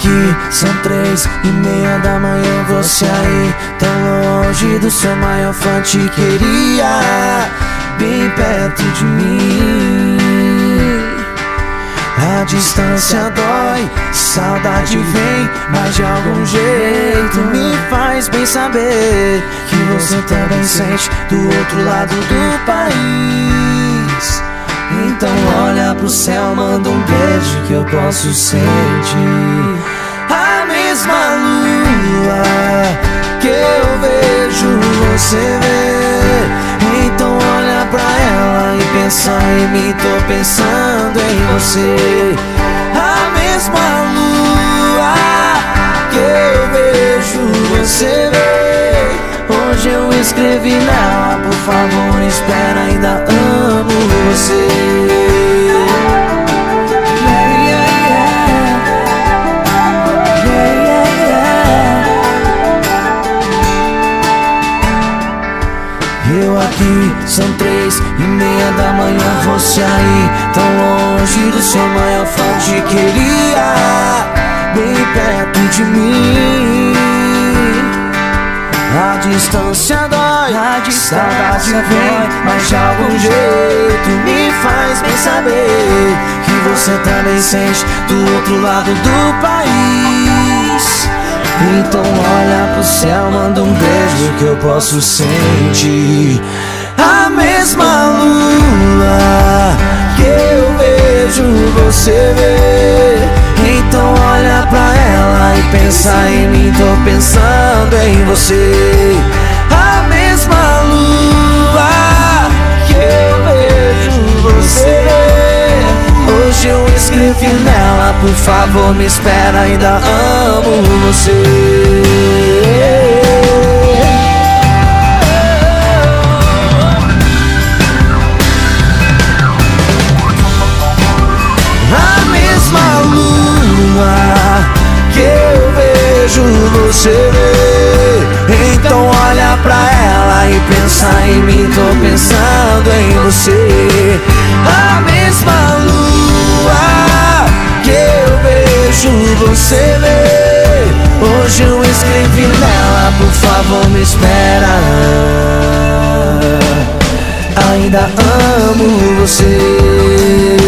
aqui, são 3:30 da manhã, você aí, tão longe do seu maior fã, te queria bem perto de mim. A distância dói, saudade vem, mas de algum jeito me faz bem saber que você também sente do outro lado do país. Então olha pro céu, manda um beijo que eu posso sentir a mesma lua que eu vejo você ver. Então olha pra ela e pensa em mim, tô pensando em você. A mesma lua que eu vejo você ver. Hoje eu escrevi nela, por favor espera, ainda amo você. Eu aqui, são 3:30 da manhã, você aí, tão longe do seu maior fã, te queria bem perto de mim. A distância dói, saudade vem, mas de algum jeito me faz bem saber que você também sente do outro lado do país. Então olha pro céu, manda um beijo que eu posso sentir a mesma lua que eu vejo você ver. Então olha pra ela e pensa em mim, tô pensando em você. A mesma lua que eu vejo você. Hoje eu escrevi nela, por favor me espera, ainda amo você. A mesma lua que eu vejo você ver. Então olha pra ela e pensa em mim, tô pensando em você. A mesma lua que eu vejo você ver. Hoje eu escrevi nela, por favor me espera, ainda amo você.